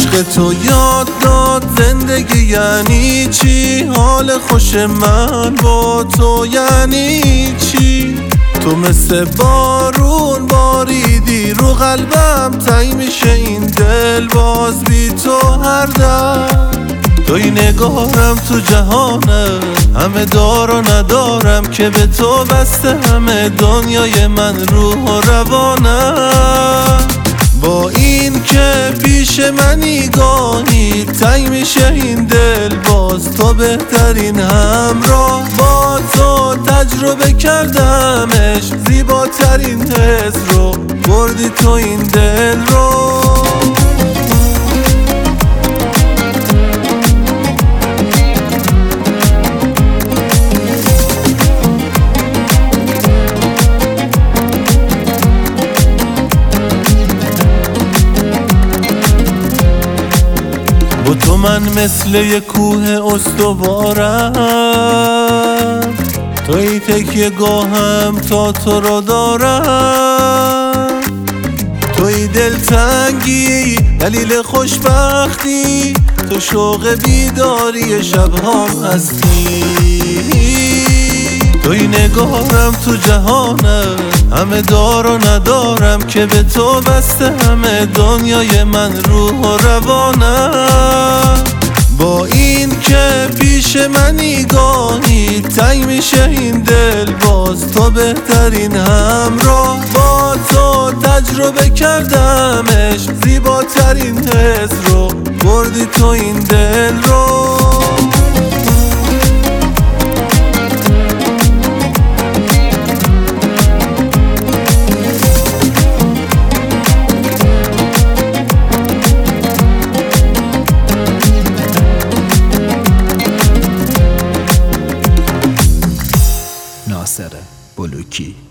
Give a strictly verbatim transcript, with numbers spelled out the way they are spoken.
عشق تو یاد داد زندگی یعنی چی، حال خوش من با تو یعنی چی. تو مثل بارون باریدی رو قلبم، تنگ میشه این دل باز بی تو هر دم. توی نگارم تو جهانه، همه دار و ندارم که به تو بسته همه دنیای من روح و روانم. با این که پیش منی گاهی تنگ میشه این دل، باز تو بهترین همراه. با تو تجربه کردمش، زیباترین حس رو بردی تو این دل رو. با تو من مثل یک کوه استوارم، توی تکیه گاهم تا تو رو دارم. توی دلتنگی دلیل خوشبختی، تو شوق بیداری شبهام هستی. توی نگارم تو جهانه، همه دار و ندارم که به تو بسته همه دنیای من روح و روانم. با این که پیش منی گاهی تنگ میشه این دل، باز تو بهترین همراه. با تو تجربه کردمش، زیباترین حس رو بردی تو این دل رو. ناصر بلوکی.